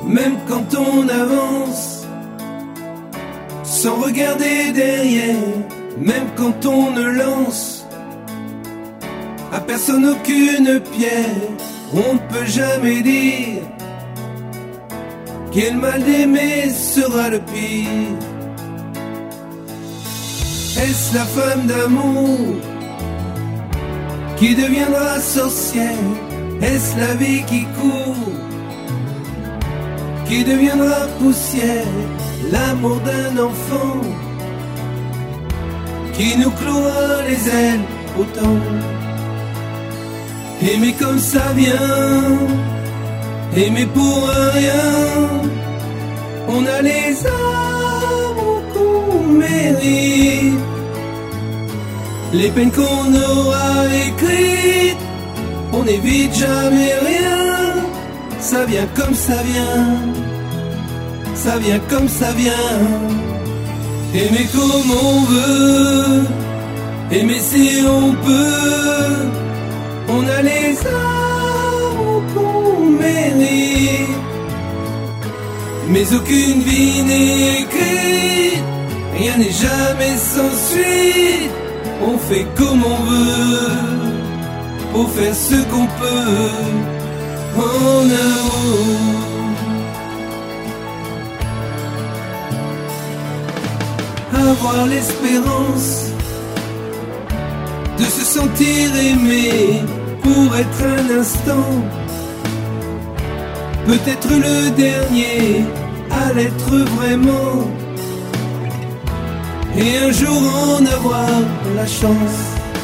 même quand on avance, sans regarder derrière, même quand on ne lance à personne aucune pierre. On ne peut jamais dire quel mal d'aimer sera le pire. Est-ce la femme d'amour qui deviendra sorcière? Est-ce la vie qui court qui deviendra poussière? L'amour d'un enfant qui nous clouera les ailes autant. Aimer comme ça vient, aimer pour un rien. On a les amours qu'on mérite, les peines qu'on aura écrites. On n'évite jamais rien. Ça vient comme ça vient, ça vient comme ça vient. Aimer comme on veut, aimer si on peut. On a les amours qu'on mérite, mais aucune vie n'est écrite. Rien n'est jamais sans suite. On fait comme on veut, pour faire ce qu'on peut. En amour, avoir l'espérance de se sentir aimé pour être un instant, peut-être le dernier à l'être vraiment, et un jour en avoir la chance.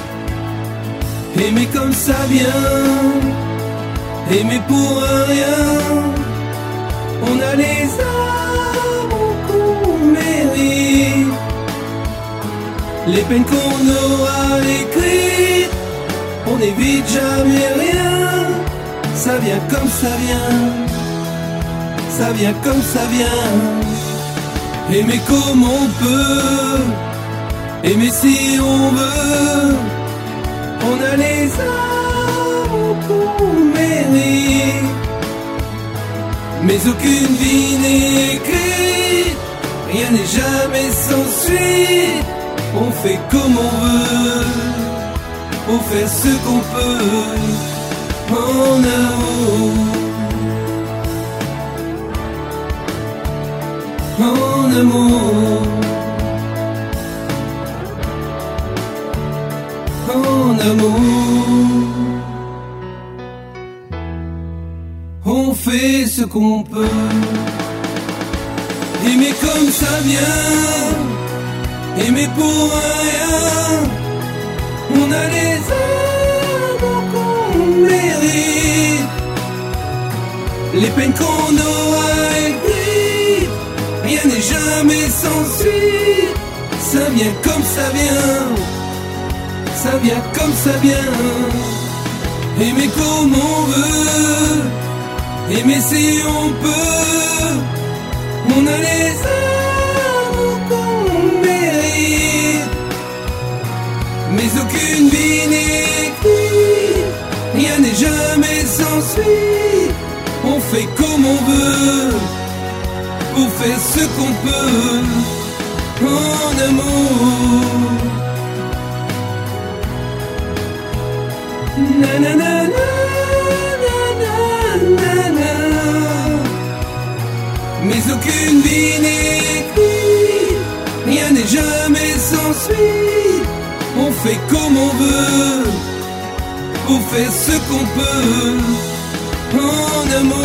Aimer comme ça vient, aimer pour un rien. On a les amours qu'on mérite, les peines qu'on aura écrites. On n'évite jamais rien. Ça vient comme ça vient, ça vient comme ça vient. Aimer comme on peut, aimer si on veut. On a les amours qu'on mérite, mais aucune vie n'est écrite. Rien n'est jamais sans suite. On fait comme on veut, pour faire ce qu'on peut. En amour, en amour, en amour. On fait ce qu'on peut. Aimer comme ça vient, aimer pour rien. On a les amours qu'on mérite, les peines qu'on aura écrites. Rien n'est jamais sans suite. Ça vient comme ça vient, ça vient comme ça vient. Aimer comme on veut, aimer si on peut. On a les amours qu'on mérite, mais aucune vie n'est écrite. Rien n'est jamais sans suite. On fait comme on veut, pour faire ce qu'on peut. En amour, na na na na na na na. Mais aucune vie n'est écrite. Rien n'est jamais sans suite. On fait comme on veut, pour faire ce qu'on peut. En amour.